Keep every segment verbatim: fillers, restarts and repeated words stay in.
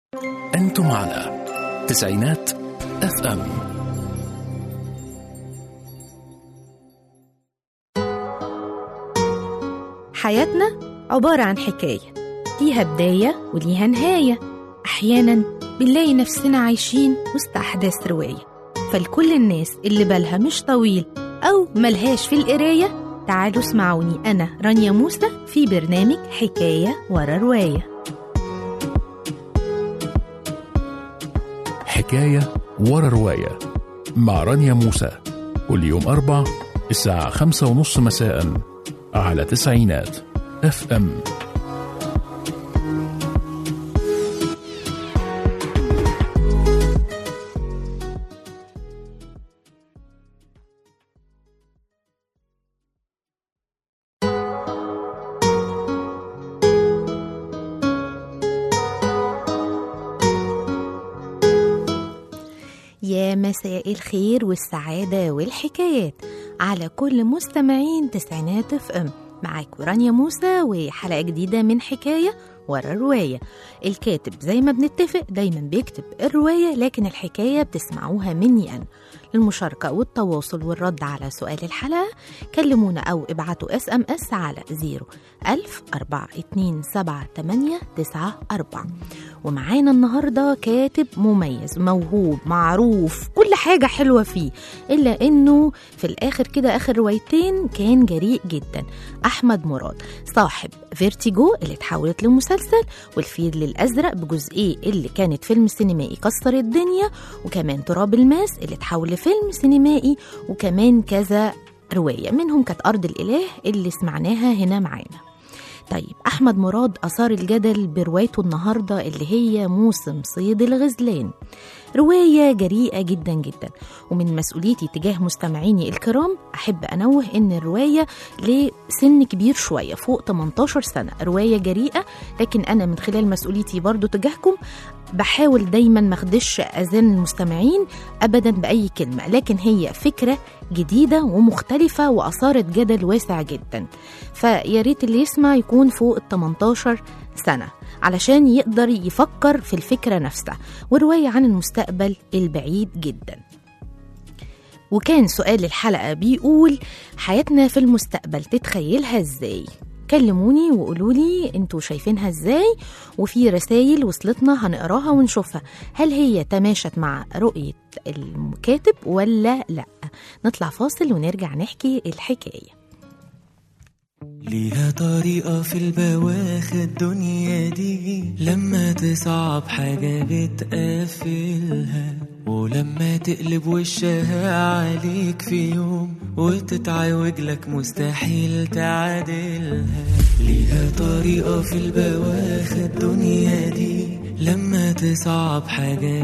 أنتم على تسعينات اف ام. حياتنا عبارة عن حكاية ليها بداية وليها نهاية. أحيانا بنلاقي نفسنا عايشين وسط أحداث رواية، فلكل الناس اللي بالها مش طويل أو ملهاش في القراية، تعالوا اسمعوني أنا رانيا موسى في برنامج حكاية ورا رواية. حكاية ورا رواية مع رانيا موسى، كل يوم أربع الساعة خمسة ونص مساء على تسعينات اف ام. يا مساء الخير والسعادة والحكايات على كل مستمعين تسعينات اف ام. معاكم رانيا موسى وحلقة جديدة من حكاية ورا الرواية. الكاتب زي ما بنتفق دايما بيكتب الرواية، لكن الحكاية بتسمعوها مني أنا. للمشاركة والتواصل والرد على سؤال الحلقة كلمونا أو ابعتوا اس ام اس على زيرو ألف أربعة اتنين سبعة تمانية تسعة أربعة. ومعانا النهاردة كاتب مميز موهوب معروف كل حاجة حلوة فيه، إلا إنه في الآخر كده آخر روايتين كان جريء جدا. أحمد مراد صاحب فيرتيجو اللي اتحولت لمسلسل، والفيل الأزرق بجزئيه اللي كانت فيلم سينمائي كسر الدنيا، وكمان تراب الماس اللي اتحول لفيلم سينمائي، وكمان كذا رواية منهم كانت أرض الإله اللي سمعناها هنا معانا. طيب أحمد مراد أثار الجدل بروايته النهاردة اللي هي موسم صيد الغزلان. رواية جريئة جدا جدا، ومن مسؤوليتي تجاه مستمعيني الكرام أحب أنوه إن الرواية لسن كبير شوية فوق تمنتاشر سنة، رواية جريئة، لكن أنا من خلال مسؤوليتي برضو تجاهكم بحاول دايما ما اخدش أذان المستمعين أبدا بأي كلمة، لكن هي فكرة جديدة ومختلفة وأثارت جدل واسع جدا، فياريت اللي يسمع يكون فوق التمنتاشر سنة علشان يقدر يفكر في الفكرة نفسها، ورواية عن المستقبل البعيد جدا. وكان سؤال الحلقة بيقول حياتنا في المستقبل تتخيلها ازاي؟ كلموني وقولولي انتوا شايفينها ازاي، وفي رسائل وصلتنا هنقراها ونشوفها هل هي تماشت مع رؤية الكاتب ولا لا. نطلع فاصل ونرجع نحكي الحكاية. ليها طريقة في البواخر الدنيا دي، لما تصعب حاجة بتقفلها، ولما تقلب وشها عليك في يوم وتتعوج لك مستحيل تعادلها. ليها طريقة في البواخر الدنيا دي، لما تصعب حاجة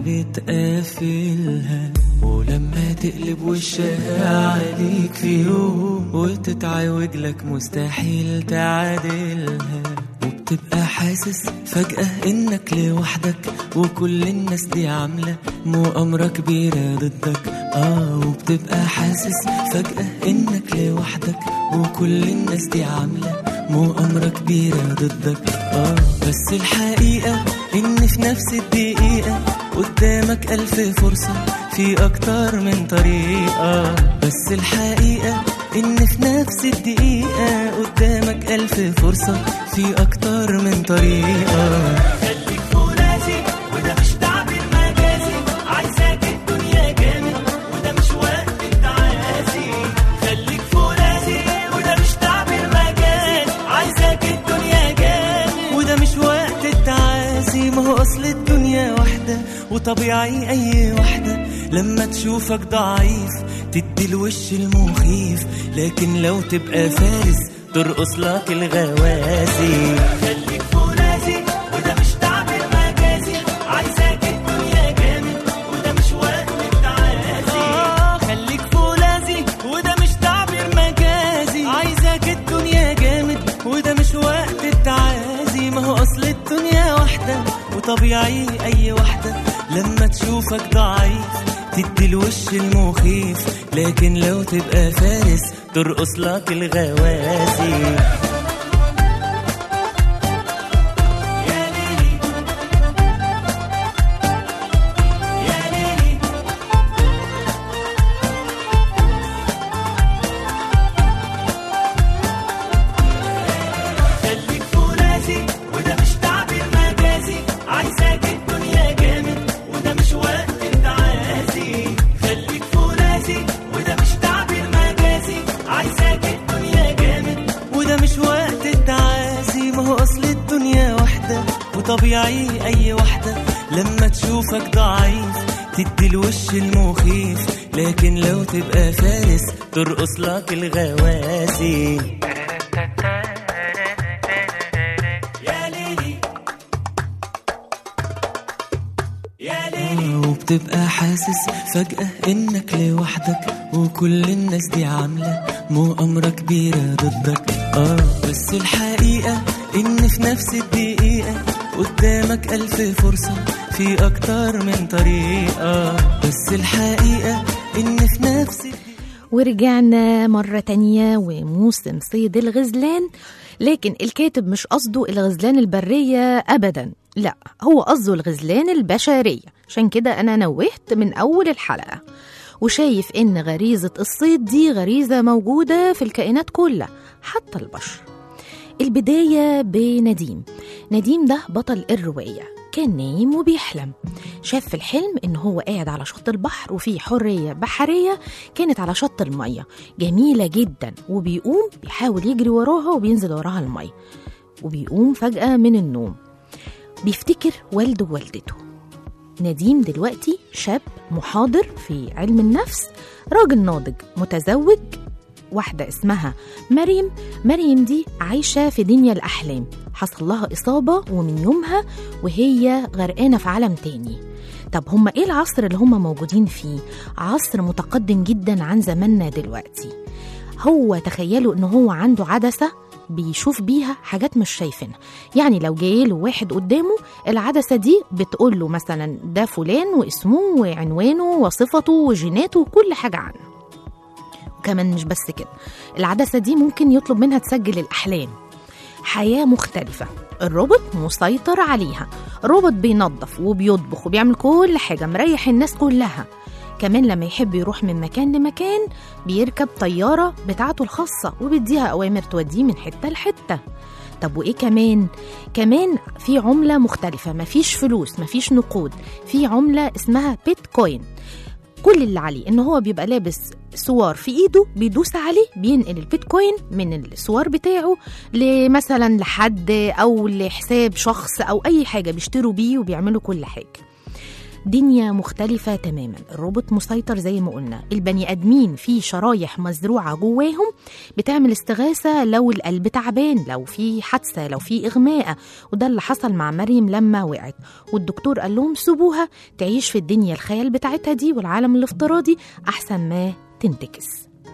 بتقفلها، ولما تقلب وشها عليك في يوم وتتعوج لك مستحيل تعادلها. وبتبقى حاسس فجأة انك لوحدك، وكل الناس دي عاملة مؤامرة كبيرة ضدك. اه وبتبقى حاسس فجأة انك لوحدك، وكل الناس دي عاملة مؤامرة كبيرة ضدك. اه بس الحقيقة ان في نفس الدقيقة قدامك ألف فرصة في أكتر من طريقة. بس الحقيقة إن في نفس الدقيقة قدامك ألف فرصة في أكتر من طريقة. خليك فرازي وده مش تعبير مجازي، عايزاك الدنيا جامد وده مش وقت التعازي. خليك فرازي وده مش تعبير مجازي، عايزاك الدنيا جامد وده مش وقت التعازي. ما هو أصل الدنيا واحدة وطبيعي أي واحدة لما تشوفك ضعيف تدي الوش المخيف، لكن لو تبقى فارس ترقص لك الغوازي. خليك فرازي وده مش تعبير مجازي، عايزاك الدنيا جامد وده مش وقت التعازي. آه خليك فرازي وده مش تعبير مجازي، عايزاك الدنيا جامد وده مش وقت التعازي. ما هو أصل الدنيا واحدة وطبيعي أي واحدة لما تشوفك ضعيف تدي الوش المخيف، لكن لو تبقى فارس ترقص لك الغوازي. يا ليلي الدنيا واحدة وطبيعي أي واحدة لما تشوفك ضعيف تدي الوش المخيف، لكن لو تبقى فارس ترقص لك الغواسي. يا ليلي يا ليلي، وبتبقى حاسس فجأة إنك لوحدك وكل الناس دي عاملة مؤامرة كبيرة ضدك. آه بس الحقيقة إن في نفس الدقيقة قدامك ألف فرصة في أكتر من طريقة. بس الحقيقة إن في نفس الدقيقة. ورجعنا مرة تانية وموسم صيد الغزلان، لكن الكاتب مش قصده الغزلان البرية أبدا، لا هو قصده الغزلان البشرية. عشان كده أنا نوهت من أول الحلقة، وشايف إن غريزة الصيد دي غريزة موجودة في الكائنات كلها حتى البشر. البداية بنديم. نديم ده بطل الرواية، كان نايم وبيحلم، شاف في الحلم إن هو قاعد على شط البحر وفي حرية بحرية كانت على شط المية جميلة جدا، وبيقوم بيحاول يجري وراها وبينزل وراها المية، وبيقوم فجأة من النوم بيفتكر والده ووالدته. نديم دلوقتي شاب محاضر في علم النفس، راجل ناضج متزوج، واحدة اسمها مريم. مريم دي عايشة في دنيا الأحلام، حصل لها إصابة ومن يومها وهي غرقانة في عالم تاني. طب هم إيه العصر اللي هم موجودين فيه؟ عصر متقدم جدا عن زماننا دلوقتي. هو تخيلوا إنه هو عنده عدسة بيشوف بيها حاجات مش شايفينها، يعني لو جايله واحد قدامه العدسة دي بتقول له مثلا ده فلان واسمه وعنوانه وصفته وجيناته وكل حاجة عنه. وكمان مش بس كده، العدسة دي ممكن يطلب منها تسجل الأحلام. حياة مختلفة، الروبوت مسيطر عليها، الروبوت بينظف وبيطبخ وبيعمل كل حاجة، مريح الناس كلها. كمان لما يحب يروح من مكان لمكان بيركب طيارة بتاعته الخاصة وبيديها أوامر توديه من حتة لحتة. طب وإيه كمان؟ كمان في عملة مختلفة، مفيش فلوس مفيش نقود، في عملة اسمها بيتكوين. كل اللي عليه إنه هو بيبقى لابس سوار في إيده، بيدوس عليه بينقل البيتكوين من السوار بتاعه لمثلا لحد أو لحساب شخص أو أي حاجة بيشتروا بيه وبيعملوا كل حاجة. دنيا مختلفة تماما، الروبوت مسيطر زي ما قلنا. البني أدمين في شرايح مزروعة جواهم بتعمل استغاثة لو القلب تعبان، لو في حادثة، لو في إغماء. وده اللي حصل مع مريم لما وقعت، والدكتور قال لهم سيبوها تعيش في الدنيا الخيال بتاعتها دي والعالم الافتراضي أحسن ما تنتكس.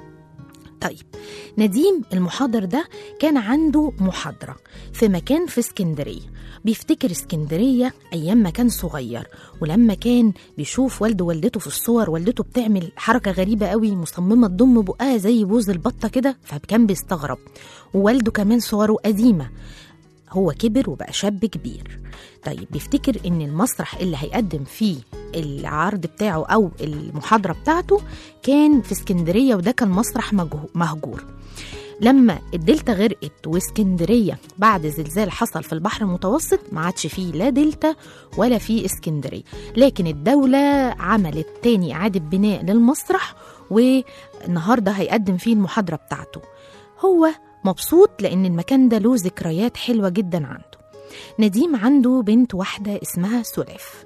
طيب نديم المحاضر ده كان عنده محاضرة في مكان في اسكندرية، بيفتكر اسكندرية أيام ما كان صغير، ولما كان بيشوف والده والدته في الصور، والدته بتعمل حركة غريبة قوي، مصممة تضم بقها زي بوز البطة كده، فكان بيستغرب. ووالده كمان صوره قديمة، هو كبر وبقى شاب كبير. طيب بيفتكر ان المسرح اللي هيقدم فيه العرض بتاعه او المحاضرة بتاعته كان في اسكندرية، وده كان مسرح مهجور. لما الدلتا غرقت واسكندرية بعد زلزال حصل في البحر المتوسط، ما عادش فيه لا دلتا ولا فيه اسكندرية، لكن الدولة عملت تاني إعادة بناء للمسرح، والنهاردة هيقدم فيه المحاضرة بتاعته. هو مبسوط لأن المكان ده له ذكريات حلوة جدا عنده. نديم عنده بنت واحدة اسمها سلاف.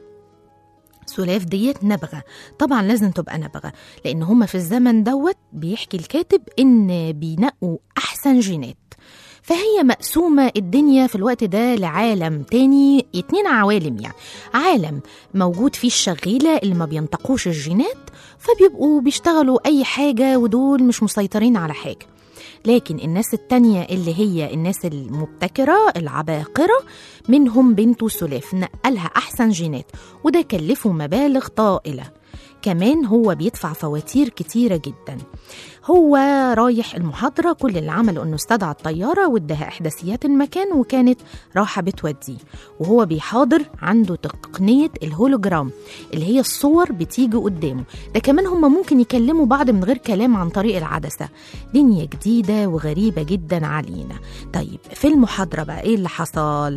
سلاف ديت نبغة، طبعا لازم تبقى نبغة لأن هما في الزمن دوت بيحكي الكاتب إن بينقوا أحسن جينات، فهي مقسومة الدنيا في الوقت ده لعالم تاني، اتنين عوالم يعني. عالم موجود فيه الشغيلة اللي ما بينتقوش الجينات فبيبقوا بيشتغلوا أي حاجة ودول مش مسيطرين على حاجة، لكن الناس التانية اللي هي الناس المبتكرة العباقرة منهم بنته سلاف نقلها أحسن جينات، وده كلفه مبالغ طائلة. كمان هو بيدفع فواتير كتيرة جدا. هو رايح المحاضرة كل اللي عمله أنه استدعى الطيارة وادها إحداثيات المكان وكانت راحة بتوديه، وهو بيحاضر عنده تقنية الهولوجرام اللي هي الصور بتيجي قدامه. ده كمان هم ممكن يكلموا بعض من غير كلام عن طريق العدسة. دنيا جديدة وغريبة جدا علينا. طيب في المحاضرة بقى إيه اللي حصل؟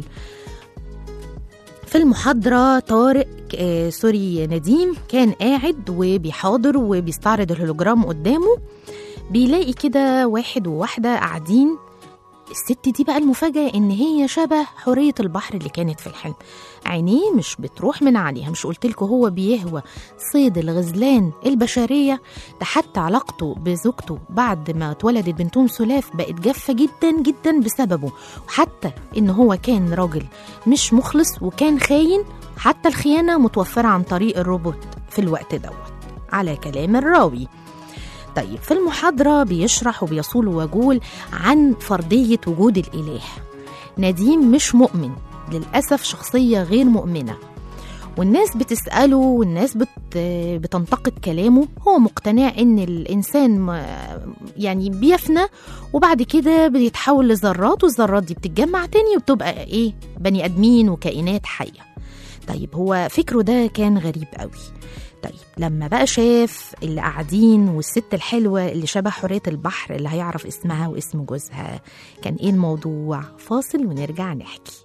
في المحاضرة طارق آه سوري نديم كان قاعد وبيحاضر وبيستعرض الهولوجرام قدامه، بيلاقي كده واحد وواحدة قاعدين الست دي بقى المفاجأة إن هي شبه حورية البحر اللي كانت في الحلم، عينيه مش بتروح من عليها. مش قلتلكوا هو بيهوى صيد الغزلان البشرية؟ ده حتى علاقته بزوجته بعد ما اتولدت بنتهم سلاف بقت جافة جدا جدا بسببه، وحتى إن هو كان راجل مش مخلص وكان خاين، حتى الخيانة متوفرة عن طريق الروبوت في الوقت دوت على كلام الراوي. طيب في المحاضرة بيشرح وبيصول وجول عن فرضية وجود الإله. نديم مش مؤمن للأسف، شخصية غير مؤمنة، والناس بتسأله والناس بت بتنتقد كلامه. هو مقتنع إن الإنسان يعني بيفنى وبعد كده بيتحول لذرات، والذرات دي بتتجمع تاني وبتبقى إيه بني أدمين وكائنات حية. طيب هو فكره ده كان غريب قوي. طيب لما بقى شاف اللي قاعدين والست الحلوة اللي شبه حورية البحر اللي هيعرف اسمها واسم جوزها، كان ايه الموضوع؟ فاصل ونرجع نحكي.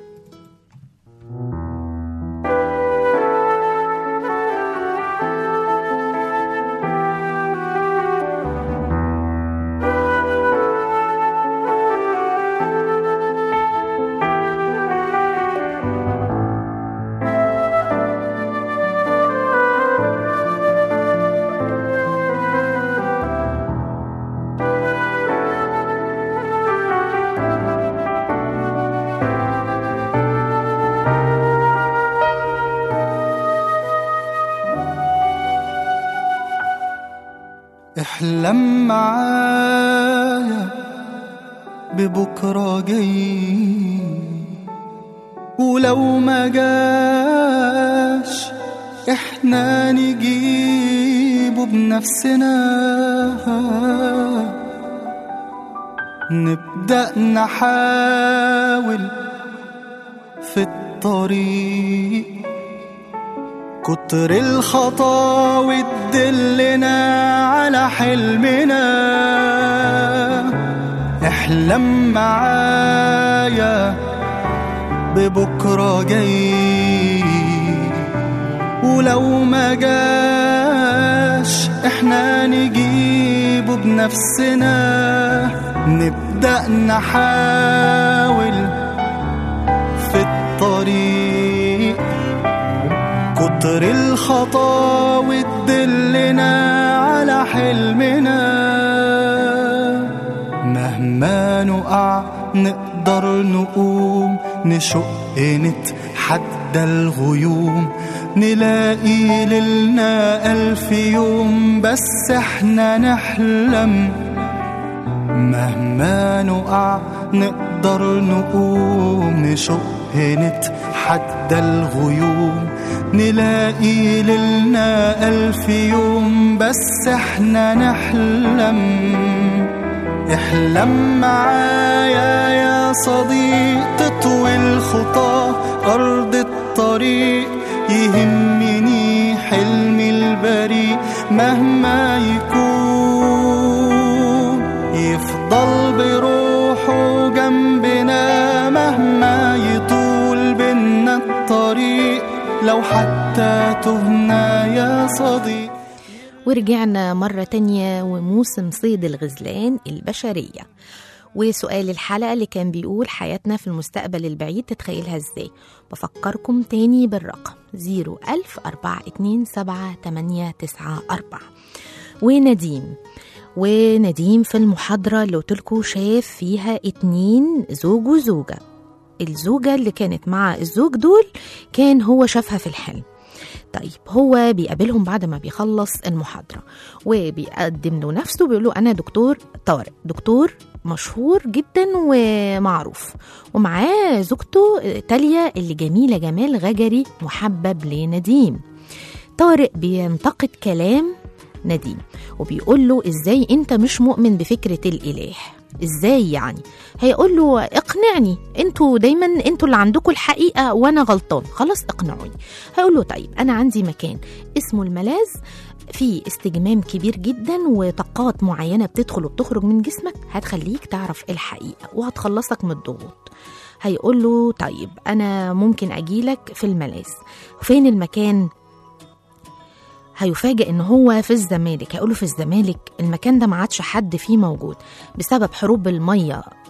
احلم معايا ببكرة جاي، ولو ما جاش احنا نجيبه بنفسنا. نبدأ نحاول في الطريق، كتر الخطاوي تدلنا على حلمنا. احلم معايا ببكرة جاي، ولو ما جاش احنا نجيبه بنفسنا. نبدأ نحاول في الطريق، كتر الخطاوي تدلنا على حلمنا. مهما نقع نقدر نقوم، نشق نتحدى الغيوم، نلاقي ليلنا ألف يوم بس احنا نحلم. مهما نقع نقدر نقوم، نشق نتحدى الغيوم، نلاقي ليلنا ألف يوم بس احنا نحلم. احلم معايا يا صديق، تطوي الخطى أرض الطريق. يهمني حلمي البريء مهما يكون، يفضل بروحه جنبنا مهما يطول بينا الطريق، لو حتى تهنا يا صديق. ورجعنا مرة تانية وموسم صيد الغزلان البشرية، وسؤال الحلقة اللي كان بيقول حياتنا في المستقبل البعيد تتخيلها ازاي؟ بفكركم تاني بالرقم زيرو ألف أربعة اتنين سبعة تمانية تسعة أربعة. ونديم ونديم في المحاضرة اللي قلتلكوا شاف فيها اتنين زوج وزوجة. الزوجة اللي كانت مع الزوج دول كان هو شافها في الحلم. طيب هو بيقابلهم بعد ما بيخلص المحاضرة وبيقدم له نفسه، بيقول له أنا دكتور طارق، دكتور مشهور جدا ومعروف، ومعاه زوجته تالية اللي جميلة جمال غجري محبب لنديم. طارق بينتقد كلام نديم وبيقول له ازاي انت مش مؤمن بفكرة الإله؟ ازاي يعني؟ هيقول له اقنعني، انتوا دايما انتوا اللي عندكم الحقيقة وانا غلطان، خلاص اقنعوني. هيقول له طيب انا عندي مكان اسمه الملاذ، فيه استجمام كبير جدا وطاقات معينة بتدخل وبتخرج من جسمك هتخليك تعرف الحقيقة وهتخلصك من الضغوط. هيقول له طيب انا ممكن اجيلك في الملاذ، فين المكان؟ هيفاجئ ان هو في الزمالك. هيقوله في الزمالك المكان ده ما عادش حد فيه موجود بسبب حروب المية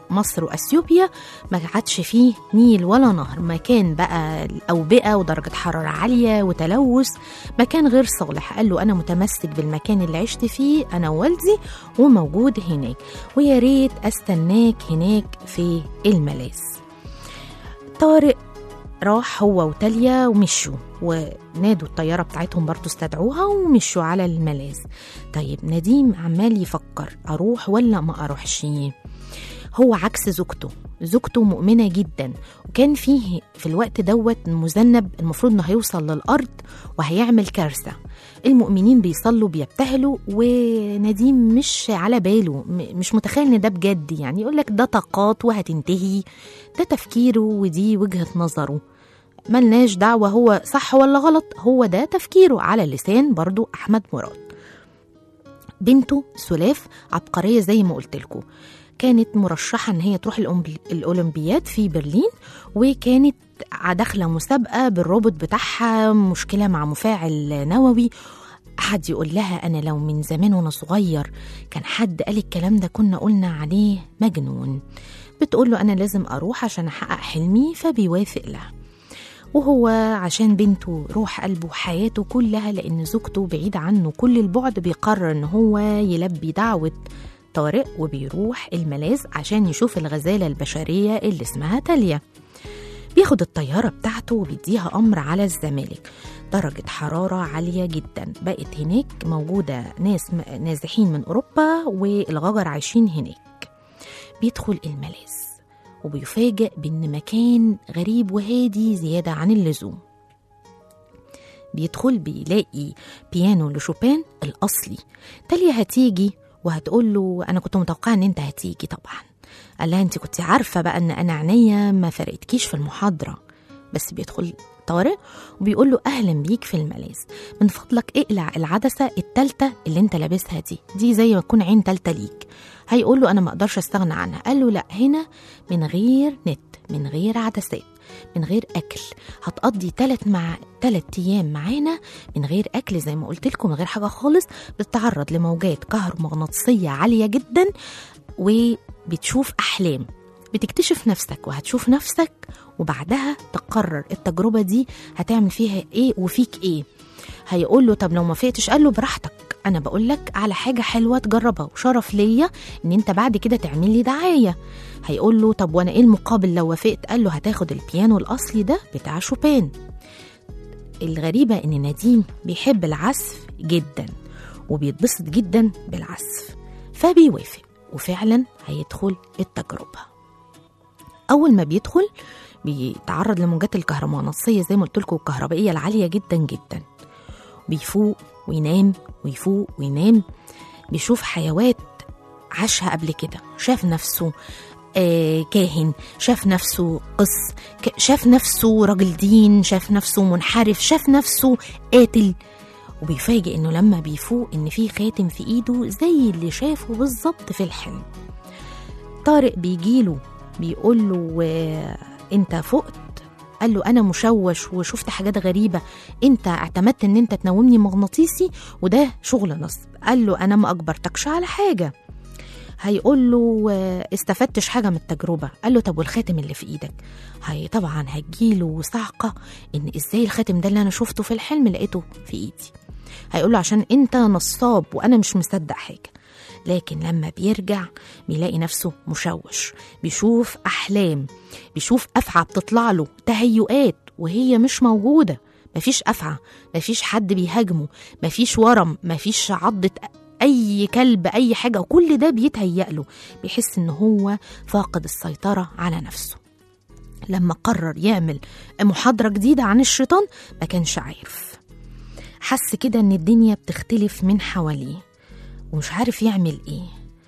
مصر وأثيوبيا ما عادش فيه نيل ولا نهر، مكان بقى الأوبئة ودرجة حرارة عالية وتلوث، مكان غير صالح. قال له أنا متمسك بالمكان اللي عشت فيه أنا ووالدي وموجود هناك، ويا ريت أستناك هناك في الملاذ. طارق راح هو وتاليا ومشوا، ونادوا الطيارة بتاعتهم برضو استدعوها ومشوا على الملاذ. طيب نديم عمال يفكر أروح ولا ما أروحش. هو عكس زوجته، زوجته مؤمنة جدا، وكان فيه في الوقت دوت مذنب المفروض انه هيوصل للأرض وهيعمل كارثة. المؤمنين بيصلوا بيبتهلوا، ونديم مش على باله، مش متخيل ان ده بجد، يعني يقولك ده طاقات وهتنتهي، ده تفكيره ودي وجهة نظره، ملناش دعوة هو صح ولا غلط، هو ده تفكيره، على لسان برضو أحمد مراد. بنته سلاف عبقرية زي ما قلت لكم، كانت مرشحة ان هي تروح الأولمبياد في برلين، وكانت داخلة مسابقة بالروبوت بتاعها، مشكلة مع مفاعل نووي. حد يقول لها أنا لو من زمان وأنا صغير كان حد قال الكلام ده كنا قلنا عليه مجنون. بتقول له أنا لازم أروح عشان أحقق حلمي، فبيوافق لها. وهو عشان بنته روح قلبه وحياته كلها، لأن زوجته بعيدة عنه كل البعد، بيقرر إن هو يلبي دعوة طارق وبيروح الملاذ عشان يشوف الغزالة البشرية اللي اسمها تاليا. بياخد الطيارة بتاعته وبيديها أمر على الزمالك. درجة حرارة عالية جدا، بقت هناك موجودة ناس نازحين من أوروبا والغجر عايشين هناك. بيدخل الملاذ وبيفاجئ بأن مكان غريب وهادي زيادة عن اللزوم. بيدخل بيلاقي بيانو لشوبان الأصلي. تاليا هتيجي وهتقول له أنا كنت متوقعة أن أنت هتيجي طبعا. قال لها أنت كنت عارفة بقى أن أنا عينيا ما فرقتكيش في المحاضرة. بس بيدخل طارق وبيقول له أهلا بيك في الملاذ، من فضلك اقلع العدسة التالتة اللي أنت لابسها دي دي زي ما تكون عين تالتة ليك. هيقول له أنا ما أقدرش أستغنى عنها. قال له لا، هنا من غير نت، من غير عدسات، من غير أكل، هتقضي تلت مع تلت أيام معانا من غير أكل زي ما قلت لكم، من غير حاجة خالص. بتتعرض لموجات كهرومغناطيسية عالية جدا، وبتشوف أحلام، بتكتشف نفسك وهتشوف نفسك، وبعدها تقرر التجربة دي هتعمل فيها إيه وفيك إيه. هيقول له طب لو ما فقتش، قال له براحتك، أنا بقول لك على حاجة حلوة تجربها، وشرف ليا إن أنت بعد كده تعمل لي دعاية. هيقول له طب وأنا إيه المقابل لو وافقت؟ قال له هتاخد البيانو الأصلي ده بتاع شوبان. الغريبة إن نديم بيحب العزف جدا وبيتبسط جدا بالعزف، فبيوافق وفعلا هيدخل التجربة. أول ما بيدخل بيتعرض لموجات الكهرومغناطيسية زي ما قلت لكم الكهربائية العالية جدا جدا. بيفوق وينام ويفوق وينام، بيشوف حيوات عاشها قبل كده، شاف نفسه آه كاهن، شاف نفسه قس، شاف نفسه راجل دين، شاف نفسه منحرف، شاف نفسه قاتل. وبيفاجئ انه لما بيفوق ان في خاتم في ايده زي اللي شافه بالظبط في الحلم. طارق بيجيله بيقول له آه انت فقت؟ قال له أنا مشوش وشفت حاجات غريبة، أنت اعتمدت أن أنت تنومني مغناطيسي وده شغل نصب. قال له أنا ما أجبرتكش على حاجة. هيقول له استفدتش حاجة من التجربة. قال له طب والخاتم اللي في إيدك؟ هي طبعا هتجيله صعقة إن إزاي الخاتم ده اللي أنا شفته في الحلم لقيته في إيدي. هيقول له عشان أنت نصاب وأنا مش مصدق حاجة. لكن لما بيرجع بيلاقي نفسه مشوش، بيشوف أحلام، بيشوف أفعى بتطلع له، تهيؤات وهي مش موجودة. مفيش أفعى، مفيش حد بيهاجمه، مفيش ورم، مفيش عضة أي كلب، أي حاجة، وكل ده بيتهيأ له. بيحس إن هو فاقد السيطرة على نفسه. لما قرر يعمل محاضرة جديدة عن الشيطان ما كانش عارف، حس كده إن الدنيا بتختلف من حواليه ومش عارف يعمل ايه.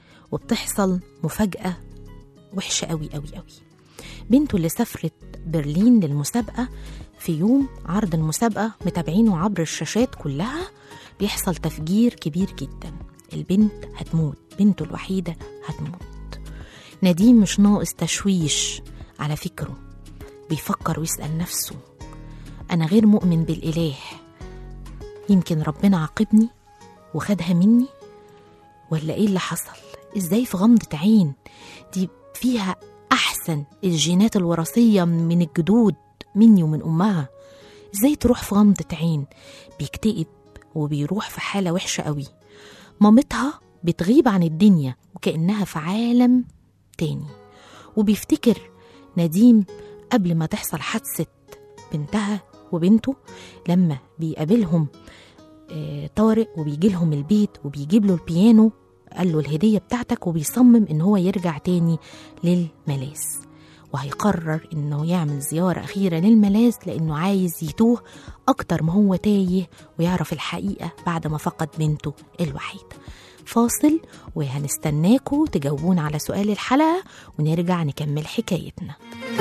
وبتحصل مفاجأة وحشة قوي قوي قوي. بنته اللي سافرت برلين للمسابقة، في يوم عرض المسابقة متابعينه عبر الشاشات كلها، بيحصل تفجير كبير جدا. البنت هتموت، بنته الوحيدة هتموت. نديم مش ناقص تشويش على فكره، بيفكر ويسأل نفسه أنا غير مؤمن بالإله، يمكن ربنا عاقبني وخدها مني، ولا ايه اللي حصل؟ ازاي في غمضة عين؟ دي فيها أحسن الجينات الوراثية من الجدود مني ومن أمها، إزاي تروح في غمضة عين؟ بيكتئب وبيروح في حالة وحشة قوي. مامتها بتغيب عن الدنيا وكأنها في عالم تاني. وبيفتكر نديم قبل ما تحصل حادثة بنتها وبنته لما بيقابلهم آه طارق وبيجي لهم البيت وبيجيب له البيانو، قال له الهدية بتاعتك، وبيصمم إن هو يرجع تاني للملاذ، وهيقرر إنه يعمل زيارة أخيرة للملاذ لأنه عايز يتوه أكتر ما هو تايه ويعرف الحقيقة بعد ما فقد بنته الوحيدة. فاصل وهنستناكوا تجاوبون على سؤال الحلقة ونرجع نكمل حكايتنا.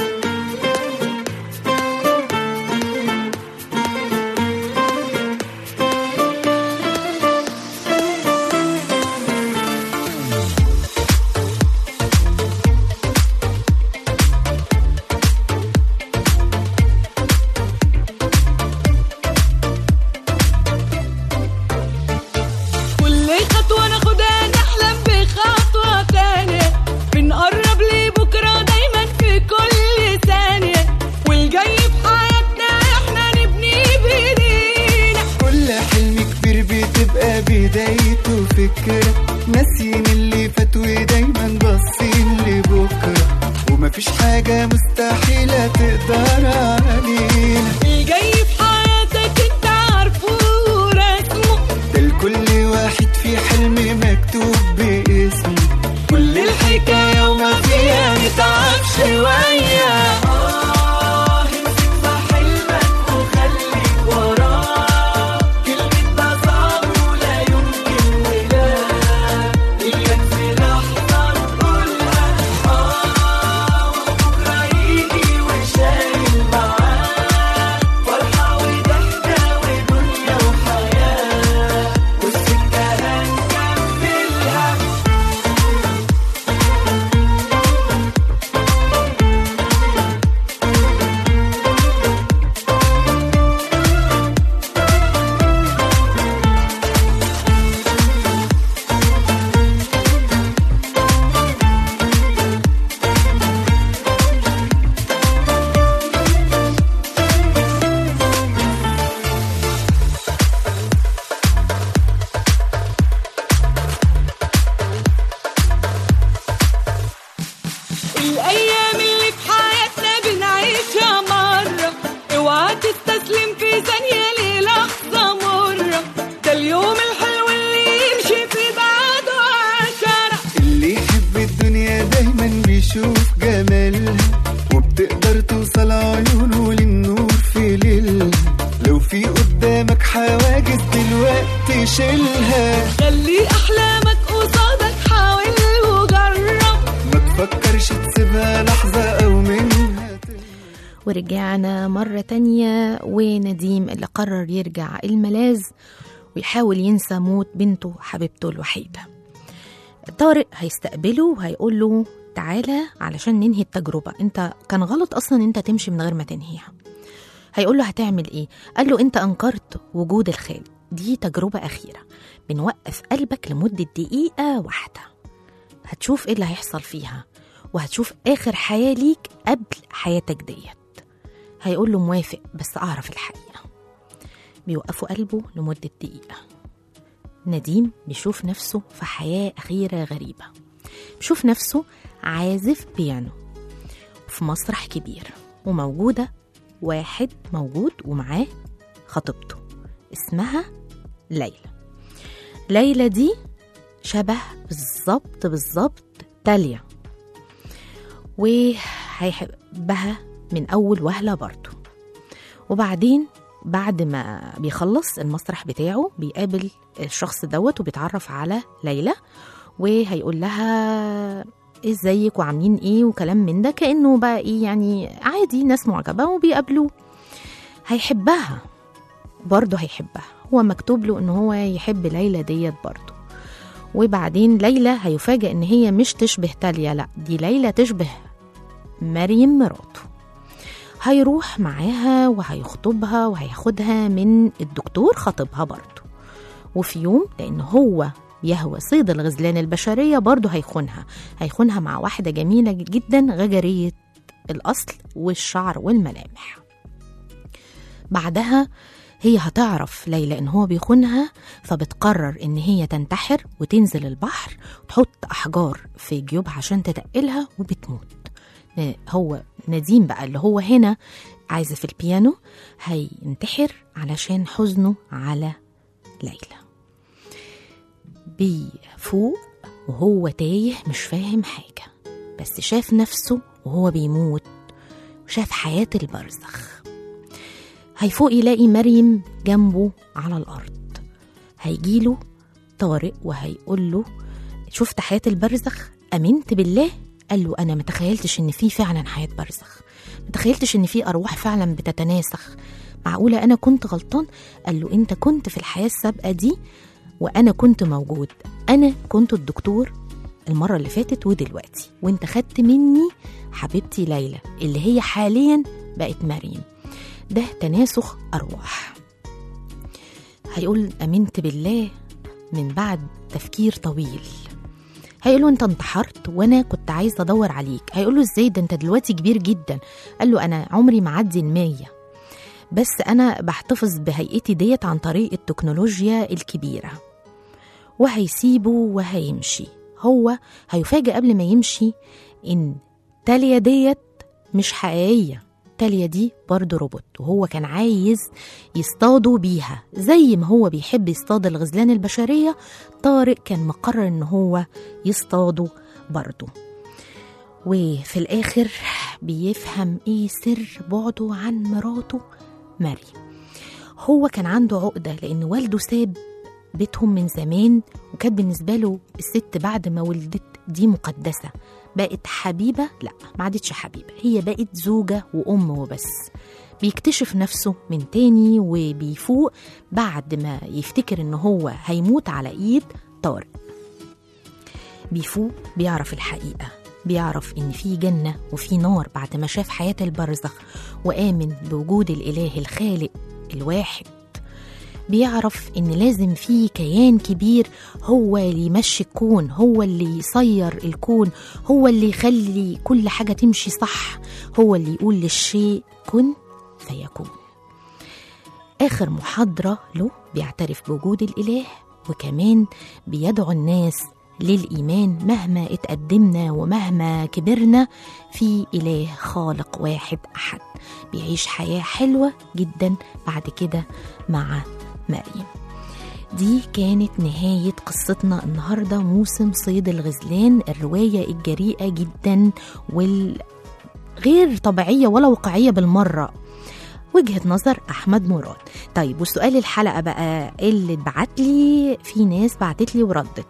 بدايته فكرة ناسين اللي فات ودايما باصين لبكرة، ومفيش حاجة مستحيلة تقدر علينا. الجاي في حياتك انت عارفه ورسمه، ده لكل واحد في حلم مكتوب باسمه. كل الحكاية وما فيها نتعب شوية. بتشوف جمالها وبتقدر توصل عيونه للنور في ليلها. لو في قدامك حواجز دلوقتي شيلها، خلي أحلامك قصادك حاول وجرب، ما تفكرش تسيبها لحظة أو منها. ورجعنا مرة تانية، ونديم اللي قرر يرجع الملاذ ويحاول ينسى موت بنته حبيبته الوحيدة. طارق هيستقبله وهيقول له تعالى علشان ننهي التجربة، انت كان غلط اصلا انت تمشي من غير ما تنهيها. هيقول له هتعمل ايه؟ قال له انت انكرت وجود الخالق، دي تجربة اخيرة بنوقف قلبك لمدة دقيقة واحدة، هتشوف ايه اللي هيحصل فيها وهتشوف اخر حياة ليك قبل حياتك ديت. هيقول له موافق بس اعرف الحقيقة. بيوقفوا قلبه لمدة دقيقة. نديم بيشوف نفسه في حياة أخيرة غريبة، بيشوف نفسه عازف بيانو في مسرح كبير، وموجودة واحد موجود ومعاه خطيبته اسمها ليلى. ليلى دي شبه بالظبط بالظبط تاليا، وهيحبها من أول وهلة برضو. وبعدين بعد ما بيخلص المسرح بتاعه بيقابل الشخص دوت وبيتعرف على ليلى، وهيقول لها ازيك وعاملين ايه وكلام من ده، كأنه بقى ايه يعني عادي ناس معجبة وبيقابلوه. هيحبها برضه، هيحبها، هو مكتوب له ان هو يحب ليلى ديت برضه. وبعدين ليلى هيفاجئ ان هي مش تشبه تاليا، لا دي ليلى تشبه مريم مراته. هيروح معاها وهيخطبها وهياخدها من الدكتور خطيبها برضه. وفي يوم لأن هو بيهوى صيد الغزلان البشرية برضه هيخونها هيخونها مع واحدة جميلة جدا غجرية الأصل والشعر والملامح. بعدها هي هتعرف ليلى إن هو بيخونها، فبتقرر إن هي تنتحر وتنزل البحر وتحط أحجار في جيوبها عشان تتقلها وبتموت. هو نديم بقى اللي هو هنا عازف البيانو هينتحر علشان حزنه على ليلى. بيفوق وهو تايه مش فاهم حاجة، بس شاف نفسه وهو بيموت وشاف حياة البرزخ. هيفوق يلاقي مريم جنبه على الأرض، هيجيله طارق وهيقول له شفت حياة البرزخ؟ أمنت بالله؟ قال له أنا متخيلتش إن في فعلا حياة برزخ، متخيلتش إن في أرواح فعلا بتتناسخ، معقولة أنا كنت غلطان؟ قال له أنت كنت في الحياة السابقة دي وأنا كنت موجود، أنا كنت الدكتور المرة اللي فاتت ودلوقتي، وانت خدت مني حبيبتي ليلى اللي هي حاليا بقت مريم. ده تناسخ أرواح. هيقول أمنت بالله من بعد تفكير طويل. هيقوله انت انتحرت وانا كنت عايز ادور عليك. هيقوله ازاي ده انت دلوقتي كبير جدا؟ قال له انا عمري معدي المية، بس انا بحتفظ بهيئتي ديت عن طريق التكنولوجيا الكبيرة. وهيسيبه وهيمشي. هو هيفاجئ قبل ما يمشي ان تاليا ديت مش حقيقية، تاليا دي برضو روبوت، وهو كان عايز يصطادوا بيها زي ما هو بيحب يصطاد الغزلان البشرية. طارق كان مقرر ان هو يصطاده برضو. وفي الاخر بيفهم ايه سر بعده عن مراته مريم. هو كان عنده عقدة لان والده ساب بيتهم من زمان، وكانت بالنسبة له الست بعد ما ولدت دي مقدسة، بقت حبيبة؟ لا، ما عادتش حبيبة، هي بقت زوجة وأم وبس. بيكتشف نفسه من تاني وبيفوق بعد ما يفتكر إن هو هيموت على إيد طارق. بيفوق بيعرف الحقيقة، بيعرف إن في جنة وفي نار بعد ما شاف حياة البرزخ وآمن بوجود الإله الخالق الواحد. بيعرف إن لازم في كيان كبير هو اللي يمشي الكون، هو اللي يصير الكون، هو اللي يخلي كل حاجة تمشي صح، هو اللي يقول للشيء كن فيكون. آخر محاضرة له بيعترف بوجود الإله، وكمان بيدعو الناس للإيمان مهما اتقدمنا ومهما كبرنا في إله خالق واحد أحد. بيعيش حياة حلوة جدا بعد كده مع مريم. دي كانت نهاية قصتنا النهاردة، موسم صيد الغزلان، الرواية الجريئة جدا والغير طبيعية ولا واقعية بالمرة، وجهة نظر أحمد مراد. طيب وسؤال الحلقة بقى اللي اتبعت لي، في ناس بعتت لي وردت.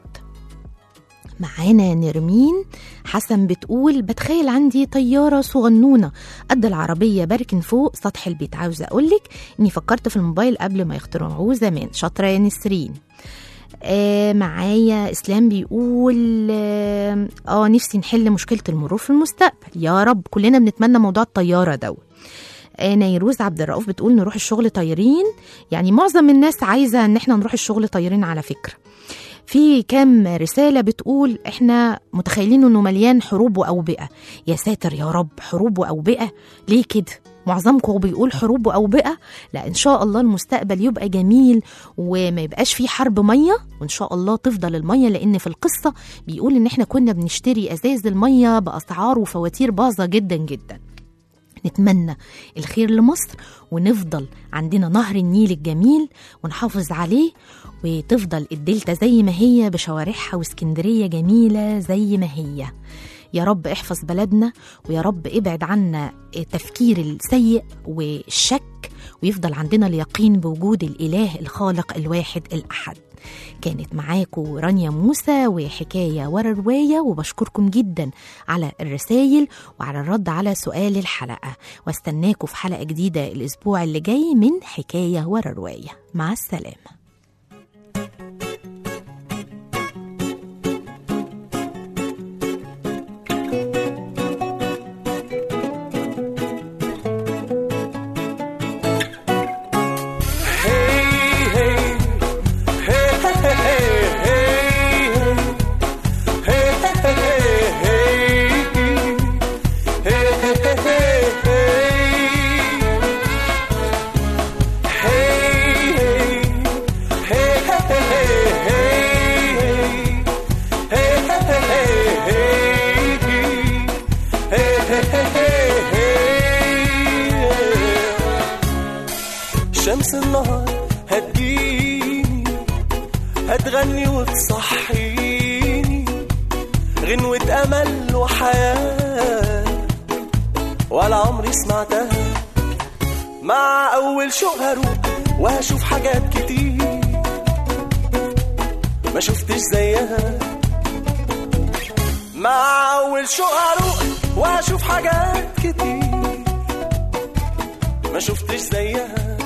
معانا نرمين حسن بتقول بتخيل عندي طيارة صغنونة قد العربية بركن فوق سطح البيت. عاوزة أقولك إني فكرت في الموبايل قبل ما يخترعوه زمان. شاطرة يا نسرين. آه معايا إسلام بيقول آه, آه نفسي نحل مشكلة المرور في المستقبل، يا رب كلنا بنتمنى موضوع الطيارة ده. آه نيروز عبد الرؤوف بتقول نروح الشغل طايرين، يعني معظم الناس عايزة إن احنا نروح الشغل طايرين على فكرة. في كام رسالة بتقول احنا متخيلين انه مليان حروب وأوبئة. يا ساتر يا رب، حروب وأوبئة ليه كده؟ معظمكم بيقول حروب وأوبئة. لا، ان شاء الله المستقبل يبقى جميل وما يبقاش فيه حرب مية، وان شاء الله تفضل المية، لان في القصة بيقول ان احنا كنا بنشتري ازاز المية بأسعار وفواتير باظة جدا جدا. نتمنى الخير لمصر ونفضل عندنا نهر النيل الجميل ونحافظ عليه، وتفضل الدلتا زي ما هي بشوارعها واسكندرية جميلة زي ما هي. يا رب احفظ بلدنا، ويا رب ابعد عنا التفكير السيء والشك، ويفضل عندنا اليقين بوجود الإله الخالق الواحد الأحد. كانت معاكم رانيا موسى وحكاية ورا رواية، وبشكركم جدا على الرسائل وعلى الرد على سؤال الحلقة، واستناكم في حلقة جديدة الأسبوع اللي جاي من حكاية ورا رواية. مع السلامة. Hey, hey, hey, hey, hey, hey. شمس النهار هتجيني هتغني وتصحيني غنوة أمل وحياة ولا عمري سمعتها. مع أول شوق هروح وهشوف حاجات كتير ما شفتش زيها. مع أول شوق هروح وهشوف حاجات كتير ما شفتش زيها.